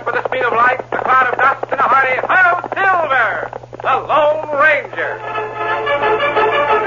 with the speed of light, a cloud of dust, and a hearty "Hi-Yo, Silver!" The Lone Ranger.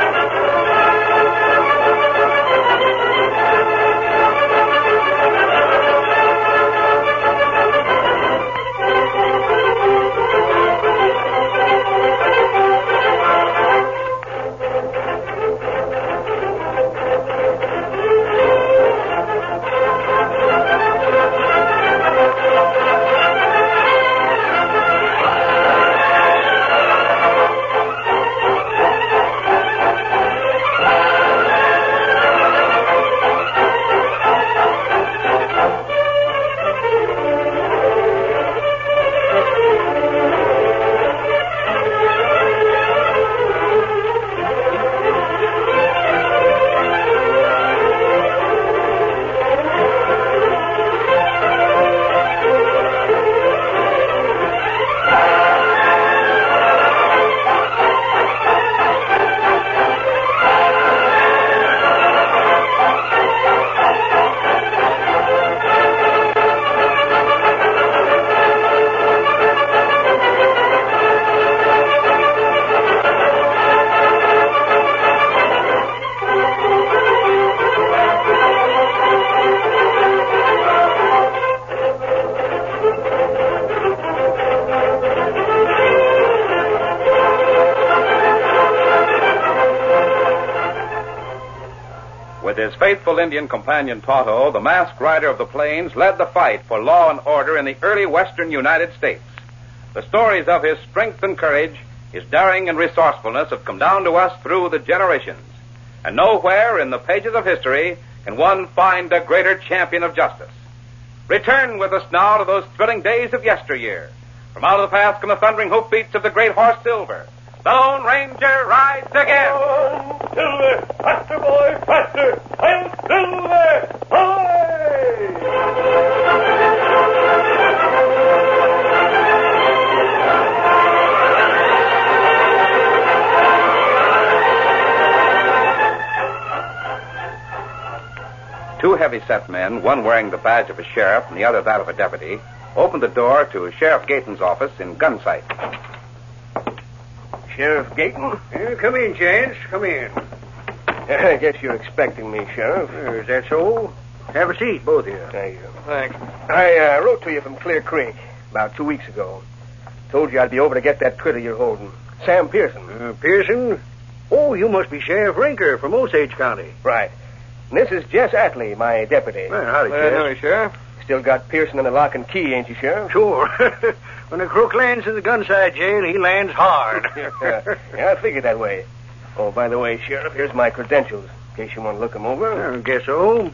With his faithful Indian companion Tonto, the masked rider of the plains led the fight for law and order in the early western United States. The stories of his strength and courage, his daring and resourcefulness have come down to us through the generations. And nowhere in the pages of history can one find a greater champion of justice. Return with us now to those thrilling days of yesteryear. From out of the past come the thundering hoofbeats of the great horse Silver. The Lone Ranger rides again. Oh, Silver! Faster, boy, faster! I'll Silver! Away! Two heavy-set men, one wearing the badge of a sheriff and the other that of a deputy, opened the door to Sheriff Gayton's office in Gunsight. Sheriff Gayton? Come in, Chance. Come in. I guess you're expecting me, Sheriff. Is that so? Have a seat, both of you. Thank you. Thanks. I wrote to you from Clear Creek about 2 weeks ago. Told you I'd be over to get that critter you're holding. Sam Pearson. Pearson? Oh, you must be Sheriff Rinker from Osage County. Right. And this is Jess Atlee, my deputy. Well, howdy, Jess. Howdy, Sheriff. Still got Pearson in the lock and key, ain't you, Sheriff? Sure. When a crook lands in the Gunsight jail, he lands hard. Yeah, I figured that way. Oh, by the way, Sheriff, here's my credentials, in case you want to look them over. I guess so.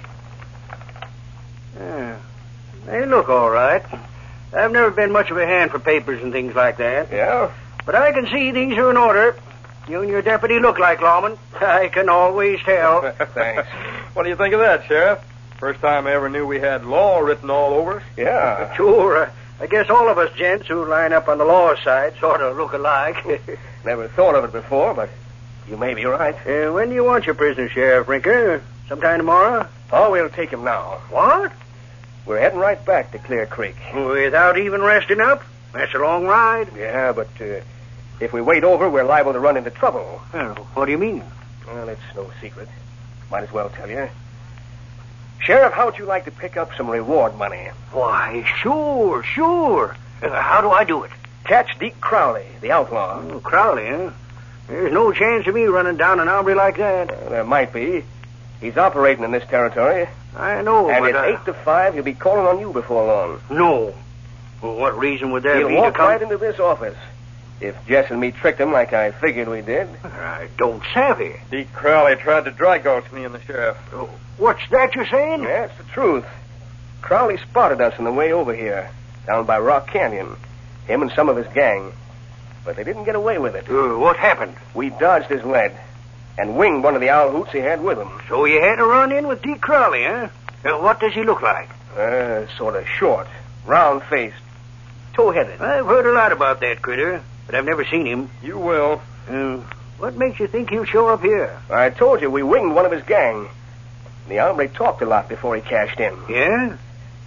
Yeah. They look all right. I've never been much of a hand for papers and things like that. Yeah? But I can see these are in order. You and your deputy look like lawmen. I can always tell. Thanks. What do you think of that, Sheriff? First time I ever knew we had law written all over us. Yeah. Sure. I guess all of us gents who line up on the law side sort of look alike. Never thought of it before, but you may be right. When do you want your prisoner, Sheriff Rinker? Sometime tomorrow? Oh, we'll take him now. What? We're heading right back to Clear Creek. Without even resting up? That's a long ride. Yeah, but if we wait over, we're liable to run into trouble. Well, what do you mean? Well, it's no secret. Might as well tell you. Sheriff, how would you like to pick up some reward money? Why, sure. How do I do it? Catch Deke Crowley, the outlaw. Oh, Crowley, huh? There's no chance of me running down an hombre like that. There might be. He's operating in this territory. I know, and but... at 8 to 5, he'll be calling on you before long. No. Well, what reason would there he'll be walk to come... right into this office. If Jess and me tricked him like I figured we did. I don't savvy. Deke Crowley tried to dry gulch me and the sheriff. Oh, what's that you're saying? That's the truth. Crowley spotted us on the way over here, down by Rock Canyon. Him and some of his gang. But they didn't get away with it. What happened? We dodged his lead and winged one of the owl hoots he had with him. So you had to run in with Deke Crowley, huh? What does he look like? Sort of short, round-faced, tow-headed. I've heard a lot about that critter, but I've never seen him. You will. What makes you think he'll show up here? I told you we winged one of his gang. The hombre talked a lot before he cashed in. Yeah?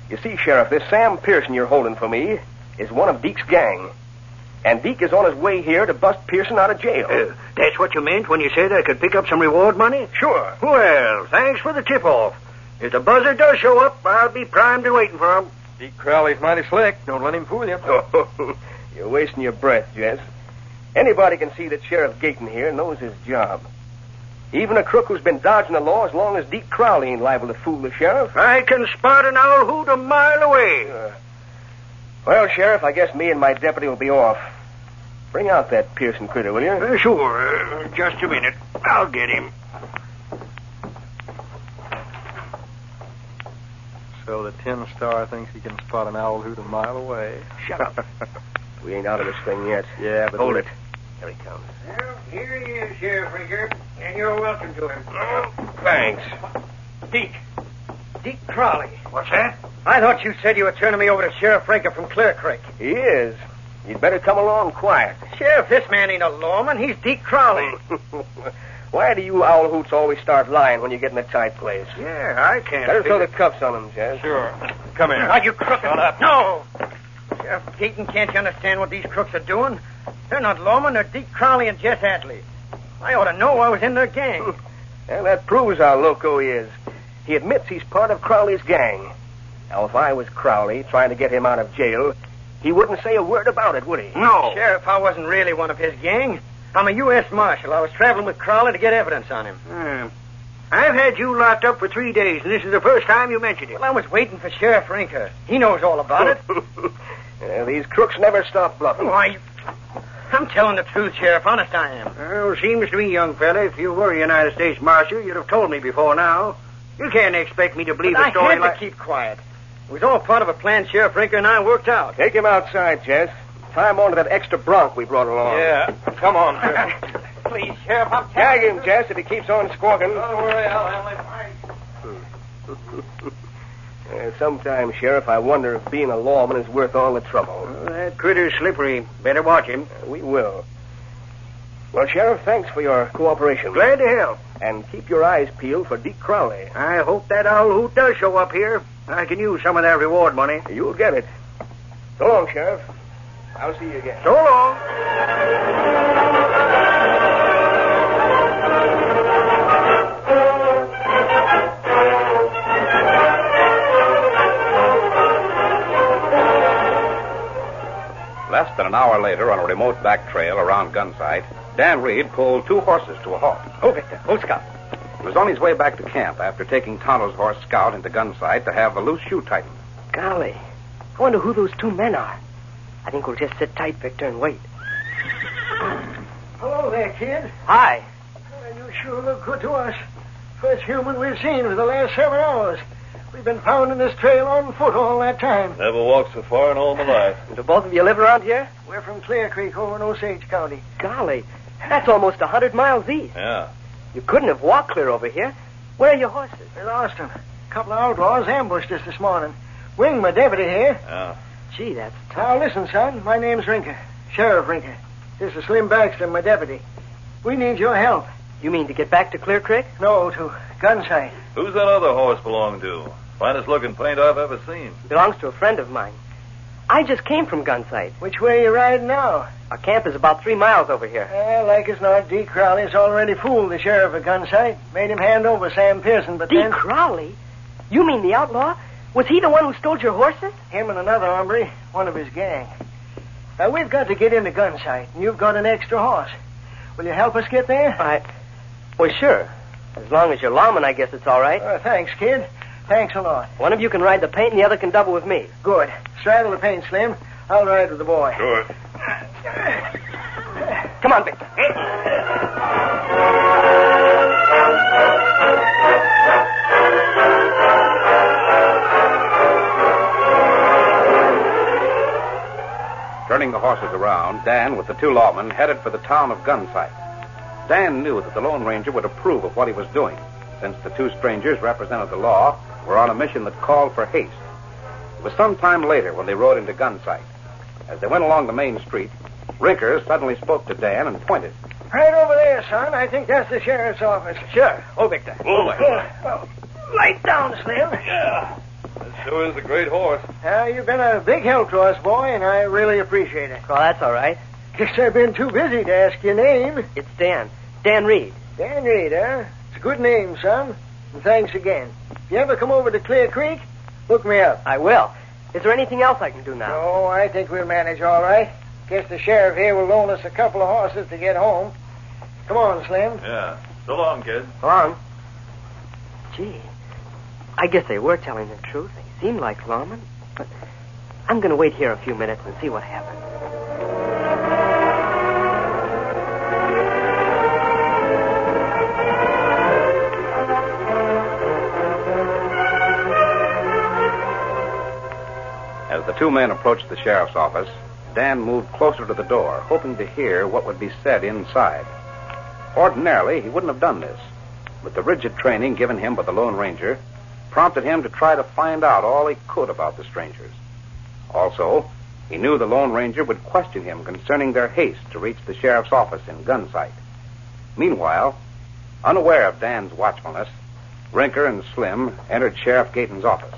You see, Sheriff, this Sam Pearson you're holding for me is one of Deke's gang. And Deke is on his way here to bust Pearson out of jail. That's what you meant when you said I could pick up some reward money? Sure. Well, thanks for the tip-off. If the buzzer does show up, I'll be primed and waiting for him. Deke Crowley's mighty slick. Don't let him fool you. You're wasting your breath, Jess. Anybody can see that Sheriff Gayton here knows his job. Even a crook who's been dodging the law as long as Deke Crowley ain't liable to fool the sheriff. I can spot an owl hoot a mile away. Well, Sheriff, I guess me and my deputy will be off. Bring out that Pearson critter, will you? Sure. Just a minute. I'll get him. So the Tin Star thinks he can spot an owl hoot a mile away. Shut up. We ain't out of this thing yet. Yeah, but Hold it. There he comes. Well, here he is, Sheriff Rinker, and you're welcome to him. Thanks. Deke Crowley. What's that? I thought you said you were turning me over to Sheriff Rinker from Clear Creek. He is. You'd better come along quiet. Sheriff, this man ain't a lawman. He's Deke Crowley. Why do you owl hoots always start lying when you get in a tight place? Yeah, I can't. Better throw the cuffs on him, Jess. Sure. Come here. Are you crooked? Shut up. No. Sheriff Gayton, can't you understand what these crooks are doing? They're not lawmen. They're Deke Crowley and Jess Hadley. I ought to know I was in their gang. Well, that proves how loco he is. He admits he's part of Crowley's gang. Now, if I was Crowley trying to get him out of jail, he wouldn't say a word about it, would he? No. Sheriff, I wasn't really one of his gang. I'm a U.S. Marshal. I was traveling with Crowley to get evidence on him. I've had you locked up for 3 days, and this is the first time you mentioned it. Well, I was waiting for Sheriff Rinker. He knows all about it. These crooks never stop bluffing. Why, I'm telling the truth, Sheriff. Honest, I am. Well, seems to me, young fella, if you were a United States Marshal, you'd have told me before now. You can't expect me to believe a story like... I had to keep quiet. It was all part of a plan Sheriff Rinker and I worked out. Take him outside, Jess. Tie him on to that extra bronc we brought along. Yeah. Come on, sir. Please, Sheriff, I'm Tag him, Jess, if he keeps on squawking. Don't worry, I'll handle it. Sometimes, Sheriff, I wonder if being a lawman is worth all the trouble. Well, that critter's slippery. Better watch him. We will. Well, Sheriff, thanks for your cooperation. Glad to help. And keep your eyes peeled for Deke Crowley. I hope that owl hoot does show up here. I can use some of that reward money. You'll get it. So long, Sheriff. I'll see you again. So long. Less than an hour later, on a remote back trail around Gunsight, Dan Reed pulled 2 horses to a halt. Oh, Victor. Oh, Scout. He was on his way back to camp after taking Tonto's horse Scout into Gunsight to have the loose shoe tightened. Golly. I wonder who those 2 men are. I think we'll just sit tight, Victor, and wait. Hello there, kid. Hi. Well, you sure look good to us. First human we've seen for the last 7 hours. We've been pounding this trail on foot all that time. Never walked so far in all my life. Do both of you live around here? We're from Clear Creek over in Osage County. Golly. That's almost 100 miles east. Yeah. You couldn't have walked clear over here. Where are your horses? We lost them. A couple of outlaws ambushed us this morning. Wing, my deputy here. Yeah. Gee, that's tough. Now, listen, son. My name's Rinker. Sheriff Rinker. This is Slim Baxter, my deputy. We need your help. You mean to get back to Clear Creek? No, to Gunsight. Who's that other horse belong to? Finest looking paint I've ever seen. Belongs to a friend of mine. I just came from Gunsight. Which way are you riding now? Our camp is about 3 miles over here. Like as not, Deke Crowley's already fooled the sheriff of Gunsight. Made him hand over Sam Pearson, but Deke Crowley? You mean the outlaw? Was he the one who stole your horses? Him and another hombre, one of his gang. Now, we've got to get into Gunsight, and you've got an extra horse. Will you help us get there? Well, sure. As long as you're lawman, I guess it's all right. Thanks, kid. Thanks a lot. One of you can ride the paint, and the other can double with me. Good. Straddle the paint, Slim. I'll ride with the boy. Sure. Come on, Victor. Turning the horses around, Dan, with the 2 lawmen, headed for the town of Gunsight. Dan knew that the Lone Ranger would approve of what he was doing, since the 2 strangers represented the law, were on a mission that called for haste. It was some time later when they rode into Gunsight. As they went along the main street, Rinker suddenly spoke to Dan and pointed. Right over there, son. I think that's the sheriff's office. Sure. Oh, Victor. Move it. Light down, Slim. Yeah. That sure is a great horse. You've been a big help to us, boy, and I really appreciate it. Well, that's all right. Guess I've been too busy to ask your name. It's Dan. Dan Reed. Dan Reed, huh? It's a good name, son. And thanks again. If you ever come over to Clear Creek, look me up. I will. Is there anything else I can do now? No, I think we'll manage all right. Guess the sheriff here will loan us a couple of horses to get home. Come on, Slim. Yeah. So long, kid. Go on. Gee, I guess they were telling the truth. They seemed like lawmen. But I'm going to wait here a few minutes and see what happens. As the two men approached the sheriff's office, Dan moved closer to the door, hoping to hear what would be said inside. Ordinarily, he wouldn't have done this, but the rigid training given him by the Lone Ranger prompted him to try to find out all he could about the strangers. Also, he knew the Lone Ranger would question him concerning their haste to reach the sheriff's office in gun sight. Meanwhile, unaware of Dan's watchfulness, Rinker and Slim entered Sheriff Gayton's office.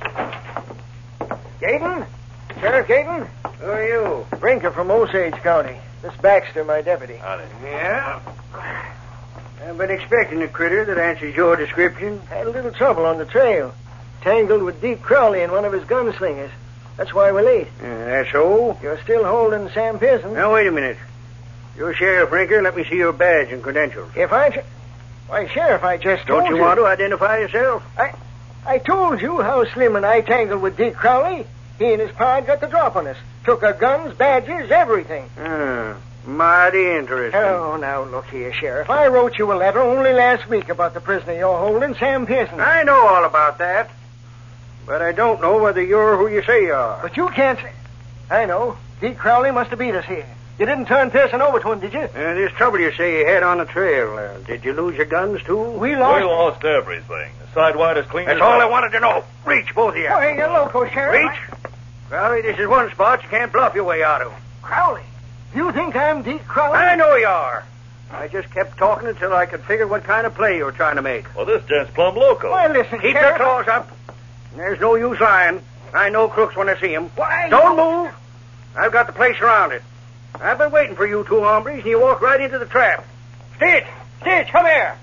Gayton? Sheriff Gayton? Who are you? Rinker from Osage County. Miss Baxter, my deputy. Howdy. Yeah? I've been expecting a critter that answers your description. Had a little trouble on the trail. Tangled with Deke Crowley and one of his gunslingers. That's why we're late. That's so? You're still holding Sam Pearson? Now, wait a minute. You're Sheriff Rinker. Let me see your badge and credentials. Why, Sheriff, I just told you. Don't you want to identify yourself? I told you how Slim and I tangled with Deke Crowley. He and his pard got the drop on us. Took our guns, badges, everything. Mighty interesting. Oh, now, look here, Sheriff. I wrote you a letter only last week about the prisoner you're holding, Sam Pearson. I know all about that. But I don't know whether you're who you say you are. But you can't say... I know. Deke Crowley must have beat us here. You didn't turn Pearson over to him, did you? This trouble you say you had on the trail. Did you lose your guns, too? We lost everything. The sidewind is clean. That's all I wanted to know. Reach, both of you. Why, you're loco, Sheriff. Reach. Crowley, this is one spot you can't bluff your way out of. Crowley? You think I'm Deke Crowley? I know you are. I just kept talking until I could figure what kind of play you were trying to make. Well, this gent's plumb loco. Why, listen, Keep Sheriff. your claws up. There's no use lying. I know crooks when I see them. Why? Don't move. I've got the place surrounded. I've been waiting for you two hombres, and you walked right into the trap. Stitch! Stitch, come here.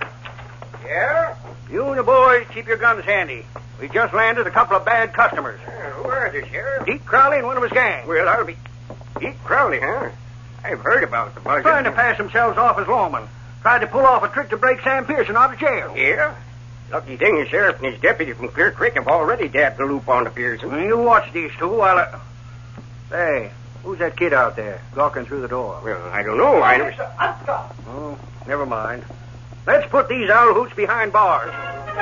Yeah? You and the boys keep your guns handy. We just landed a couple of bad customers. Who are they, Sheriff? Deke Crowley and one of his gang. Well, I'll be... Deke Crowley, huh? I've heard about the buzzard. Trying to pass themselves off as lawmen. Tried to pull off a trick to break Sam Pearson out of jail. Yeah? Lucky thing the sheriff and his deputy from Clear Creek have already dabbed the loop on the Pearson. Well, you watch these two while I... Hey, who's that kid out there, gawking through the door? Well, I don't know. Oh, never mind. Let's put these owl hoots behind bars.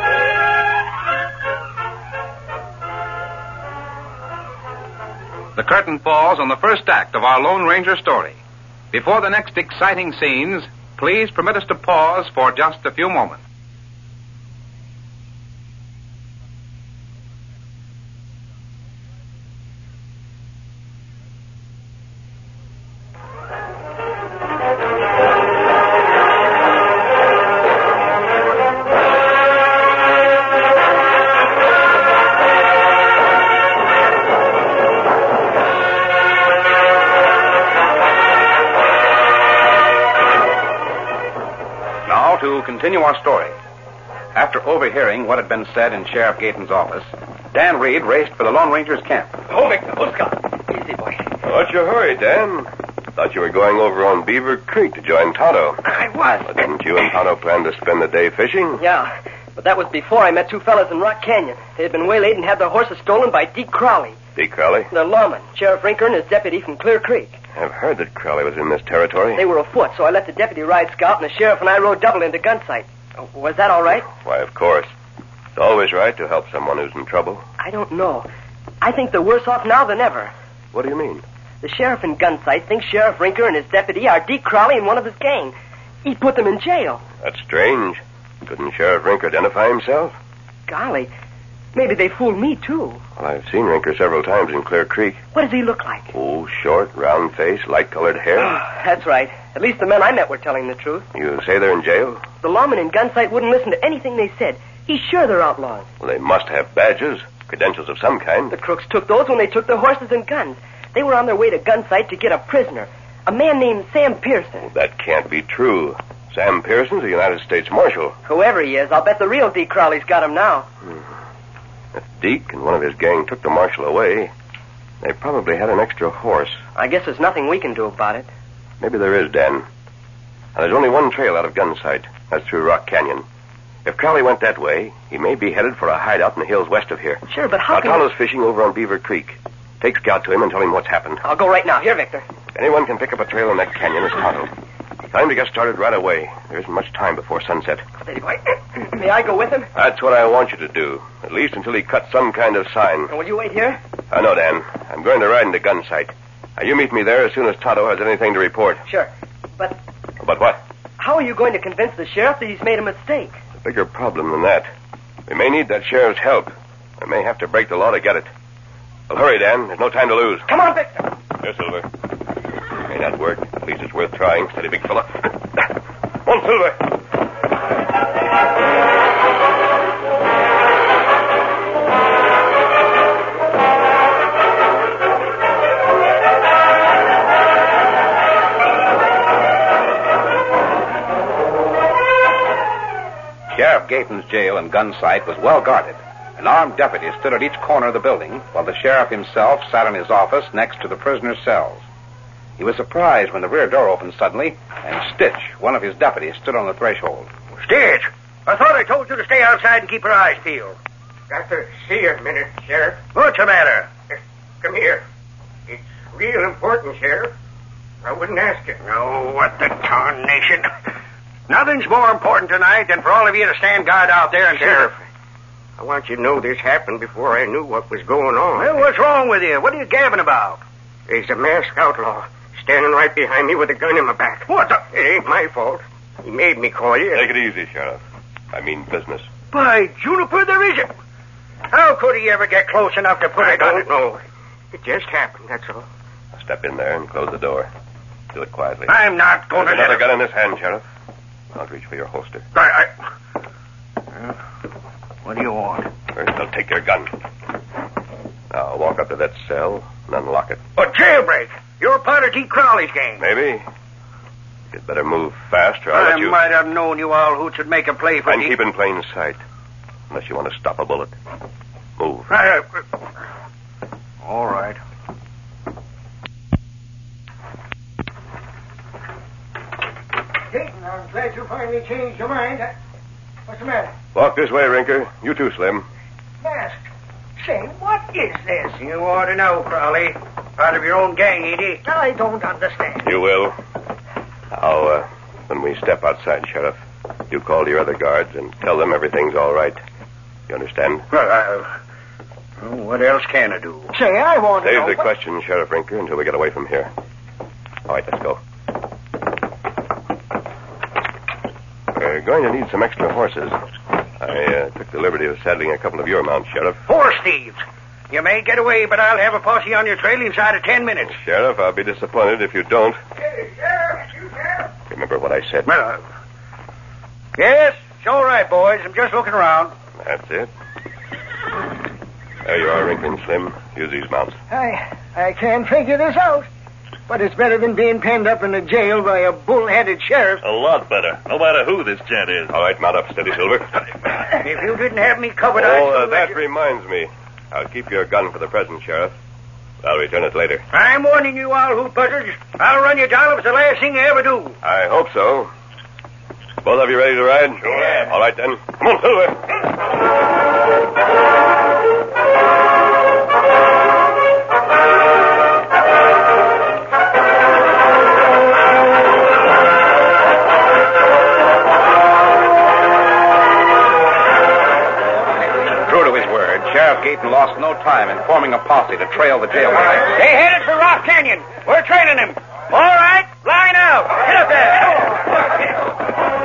The curtain falls on the first act of our Lone Ranger story. Before the next exciting scenes, please permit us to pause for just a few moments. To continue our story. After overhearing what had been said in Sheriff Gayton's office, Dan Reed raced for the Lone Ranger's camp. Hold it, Oscar. Easy, boy. What's your hurry, Dan? Thought you were going over on Beaver Creek to join Tonto. I was. Well, didn't you and Tonto plan to spend the day fishing? Yeah, but that was before I met two fellas in Rock Canyon. They had been waylaid and had their horses stolen by Deke Crowley. Deke Crowley? The lawman, Sheriff Rinker and his deputy from Clear Creek. I've heard that Crowley was in this territory. They were afoot, so I let the deputy ride scout, and the sheriff and I rode double into gunsight. Was that all right? Why, of course. It's always right to help someone who's in trouble. I don't know. I think they're worse off now than ever. What do you mean? The sheriff in gunsight thinks Sheriff Rinker and his deputy are Deke Crowley and one of his gang. He put them in jail. That's strange. Couldn't Sheriff Rinker identify himself? Golly, maybe they fooled me, too. Well, I've seen Rinker several times in Clear Creek. What does he look like? Oh, short, round face, light-colored hair. That's right. At least the men I met were telling the truth. You say they're in jail? The lawman in gunsight wouldn't listen to anything they said. He's sure they're outlaws. Well, they must have badges. Credentials of some kind. The crooks took those when they took their horses and guns. They were on their way to Gunsight to get a prisoner, a man named Sam Pearson. Well, that can't be true. Sam Pearson's a United States Marshal. Whoever he is, I'll bet the real Deke Crowley's got him now. If Deke and one of his gang took the Marshal away, they probably had an extra horse. I guess there's nothing we can do about it. Maybe there is, Dan. Now, there's only one trail out of Gunsight. That's through Rock Canyon. If Crowley went that way, he may be headed for a hideout in the hills west of here. Sure, but how can... Tonto's fishing over on Beaver Creek. Take Scout to him and tell him what's happened. I'll go right now. Here, Victor. If anyone can pick up a trail in that canyon, it's Tonto. Tell him to get started right away. There isn't much time before sunset. Steady, boy. May I go with him? That's what I want you to do, at least until he cuts some kind of sign. And will you wait here? I know, Dan. I'm going to ride into Gunsight. Now, you meet me there as soon as Tonto has anything to report. Sure. But But what? how are you going to convince the sheriff that he's made a mistake? A bigger problem than that. We may need that sheriff's help. We may have to break the law to get it. Well, hurry, Dan. There's no time to lose. Come on, Victor. Here, Silver. May not work. At least it's worth trying. Steady, big fella. Come on, Silver. Sheriff Gayton's jail in Gunsight was well guarded. An armed deputy stood at each corner of the building, while the sheriff himself sat in his office next to the prisoner's cells. He was surprised when the rear door opened suddenly, and Stitch, one of his deputies, stood on the threshold. Stitch, I thought I told you to stay outside and keep your eyes peeled. Got to see you a minute, Sheriff. What's the matter? Come here. It's real important, Sheriff. I wouldn't ask you. Oh, what the tarnation. Nothing's more important tonight than for all of you to stand guard out there and... Sheriff, I want you to know this happened before I knew what was going on. Well, what's wrong with you? What are you gabbing about? There's a masked outlaw standing right behind me with a gun in my back. What the... It ain't my fault. He made me call you. Take it easy, Sheriff. I mean business. By Juniper, there isn't. How could he ever get close enough to put I it on don't it? know. It just happened, that's all. Step in there and close the door. Do it quietly. I'm not going There's to another let gun in this hand, Sheriff. I'll reach for your holster. What do you want? First, I'll take your gun. Now, walk up to that cell and unlock it. A jailbreak. You're part of Deke Crowley's gang. Maybe. You'd better move fast, or I'll I let you... might have known you all hoots would make a play for I'm Deke. keeping plain sight. Unless you want to stop a bullet. Move. All right. Dayton, I'm glad you finally changed your mind. What's the matter? Walk this way, Rinker. You too, Slim. Masked. Say, what is this? You ought to know, Crowley. Part of your own gang, ain't he? I don't understand. You will. Now, when we step outside, Sheriff, you call to your other guards and tell them everything's all right. You understand? Well, what else can I do? Say, I want to Save know... the question, Sheriff Rinker, until we get away from here. All right, let's go. We're going to need some extra horses. I took the liberty of saddling a couple of your mounts, Sheriff. Horse thieves. You may get away, but I'll have a posse on your trail inside of 10 minutes. Sheriff, I'll be disappointed if you don't. Hey, Sheriff, you Sheriff. Remember what I said? Well, yes, it's all right, boys. I'm just looking around. That's it. There you are, Rinker and Slim. Use these mounts. I can't figure this out. But it's better than being penned up in a jail by a bull-headed sheriff. A lot better, no matter who this gent is. All right, mount up, steady, Silver. If you didn't have me covered, I'd... that reminds me. I'll keep your gun for the present, Sheriff. I'll return it later. I'm warning you all, hoot buzzards. I'll run you down if it's the last thing you ever do. I hope so. Both of you ready to ride? Sure am. All right, then. Come on, Silver. Sheriff Gayton lost no time in forming a posse to trail the jailbreak. They headed for Rock Canyon. We're trailing them. All right, line out. Get up there.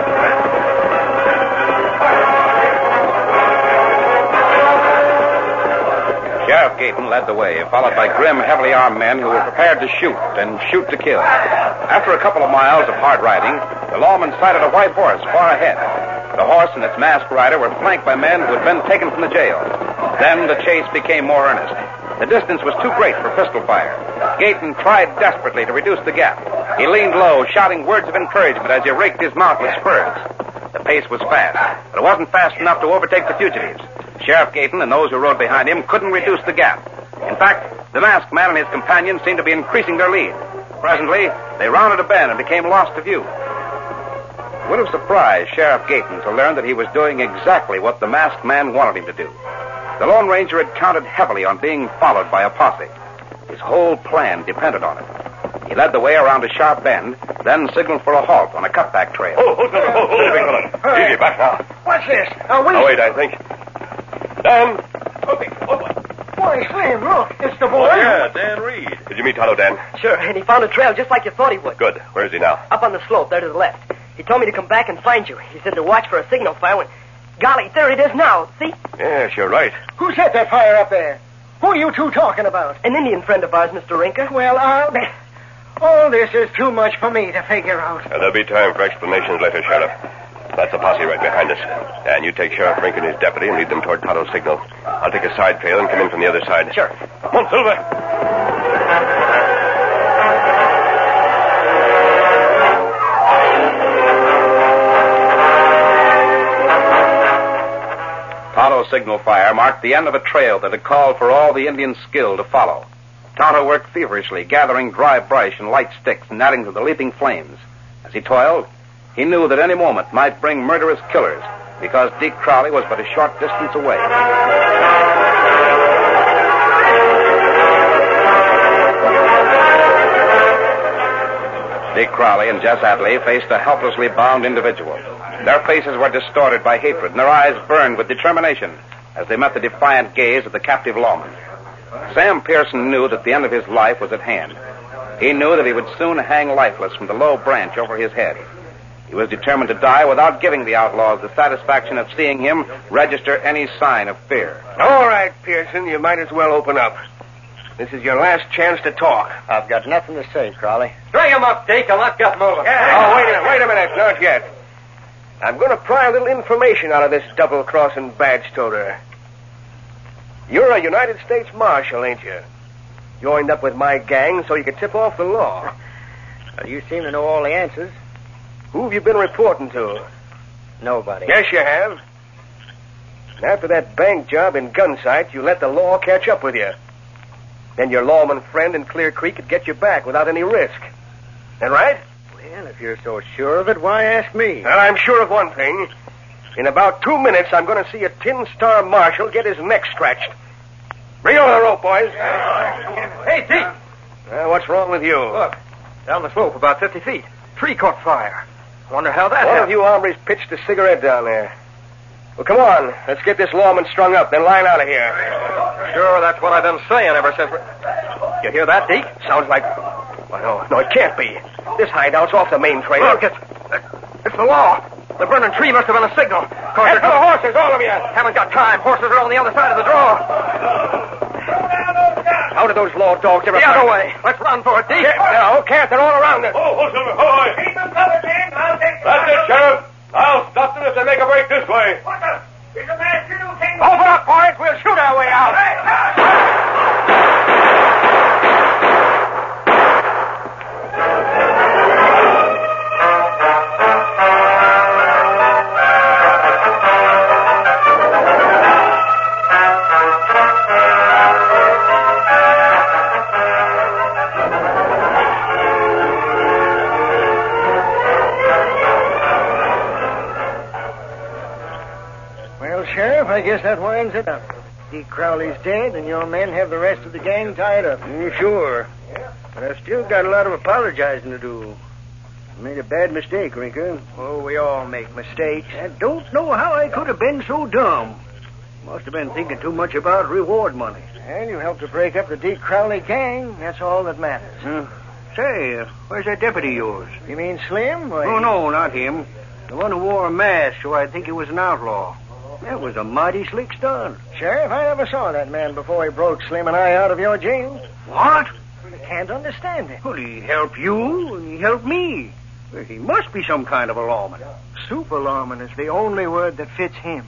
Sheriff Gayton led the way, followed by grim, heavily armed men who were prepared to shoot and shoot to kill. After a couple of miles of hard riding, the lawman sighted a white horse far ahead. The horse and its masked rider were flanked by men who had been taken from the jail. Then the chase became more earnest. The distance was too great for pistol fire. Gayton tried desperately to reduce the gap. He leaned low, shouting words of encouragement as he raked his mount with spurs. The pace was fast, but it wasn't fast enough to overtake the fugitives. Sheriff Gayton and those who rode behind him couldn't reduce the gap. In fact, the masked man and his companions seemed to be increasing their lead. Presently, they rounded a bend and became lost to view. It would have surprised Sheriff Gayton to learn that he was doing exactly what the masked man wanted him to do. The Lone Ranger had counted heavily on being followed by a posse. His whole plan depended on it. He led the way around a sharp bend, then signaled for a halt on a cutback trail. Hold, Easy, back now. What's this? Wait, I think. Dan! Boy, Slim, look. It's the boy. Oh, yeah, Dan Reed. Did you meet Tonto, Dan? Sure, and he found a trail just like you thought he would. Good. Where is he now? Up on the slope, there to the left. He told me to come back and find you. He said to watch for a signal fire when... Golly, there it is now. See? Yes, you're right. Who set that fire up there? Who are you two talking about? An Indian friend of ours, Mr. Rinker. Well, I'll bet. All this is too much for me to figure out. There'll be time for explanations later, Sheriff. That's a posse right behind us. And you take Sheriff Rinker and his deputy and lead them toward Tonto's signal. I'll take a side trail and come in from the other side. Sure. Come on, Silver. Tonto's signal fire marked the end of a trail that had called for all the Indians' skill to follow. Tonto worked feverishly, gathering dry brush and light sticks and adding to the leaping flames. As he toiled, he knew that any moment might bring murderous killers, because Deke Crowley was but a short distance away. Deke Crowley and Jess Adley faced a helplessly bound individual. Their faces were distorted by hatred, and their eyes burned with determination as they met the defiant gaze of the captive lawman. Sam Pearson knew that the end of his life was at hand. He knew that he would soon hang lifeless from the low branch over his head. He was determined to die without giving the outlaws the satisfaction of seeing him register any sign of fear. All right, Pearson, you might as well open up. This is your last chance to talk. I've got nothing to say, Crowley. String him up, Deke, and let's get moving. Wait a minute. Not yet. I'm going to pry a little information out of this double-crossing badge-toter. You're a United States Marshal, ain't you? Joined up with my gang so you could tip off the law. Well, you seem to know all the answers. Who have you been reporting to? Nobody. Yes, you have. After that bank job in Gunsight, you let the law catch up with you. Then your lawman friend in Clear Creek could get you back without any risk. That right? Well, if you're so sure of it, why ask me? Well, I'm sure of one thing. In about 2 minutes, I'm going to see a tin-star marshal get his neck scratched. Bring over the rope, boys. Hey, Deke! What's wrong with you? Look, down the slope about 50 feet. Tree caught fire. Wonder how that One happened. of you hombres pitched a cigarette down there. Well, come on. Let's get this lawman strung up, then line out of here. Sure, that's what I've been saying ever since. You hear that, Deke? Sounds like... Well, no, it can't be. This hideout's off the main trail. Look, it's the law. The burning tree must have been a signal. Head for the horses, all of you. Haven't got time. Horses are on the other side of the draw. How did those law dogs ever... The other way. Let's run for it, Deke. No, can't. They're all around us. Silver, ahoy! Keep them covered, Dan. I'll take them. That's it, Sheriff. I'll stop them if they make a break this way. What the? Is the man you king? Open up, boys. We'll shoot our way out. Sheriff, I guess that winds it up. Deke Crowley's dead, and your men have the rest of the gang tied up. Sure. But I've still got a lot of apologizing to do. I made a bad mistake, Rinker. Oh, we all make mistakes. I don't know how I could have been so dumb. Must have been thinking too much about reward money. And you helped to break up the Deke Crowley gang. That's all that matters. Say, where's that deputy of yours? You mean Slim? Oh, no, not him. The one who wore a mask, so I'd think he was an outlaw. That was a mighty slick stunt. Sheriff, I never saw that man before he broke Slim and I out of your jail. What? I can't understand it. Well, he helped you, and he helped me. Well, he must be some kind of a lawman. super lawman is the only word that fits him.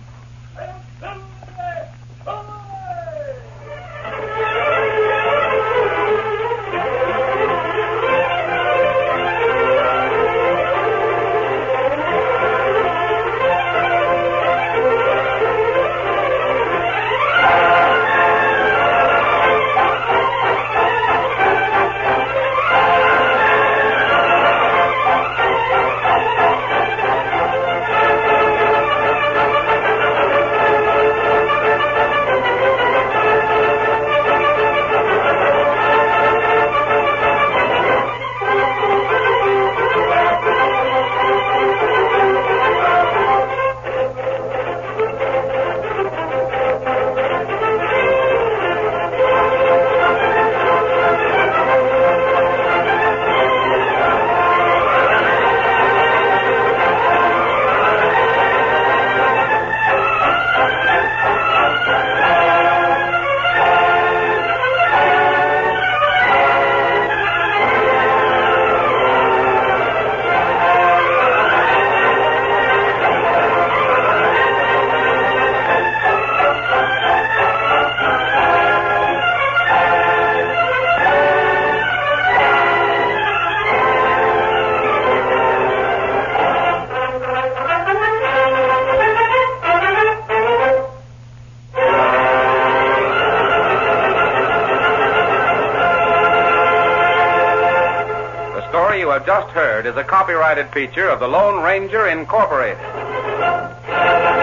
You have just heard is a copyrighted feature of the Lone Ranger Incorporated.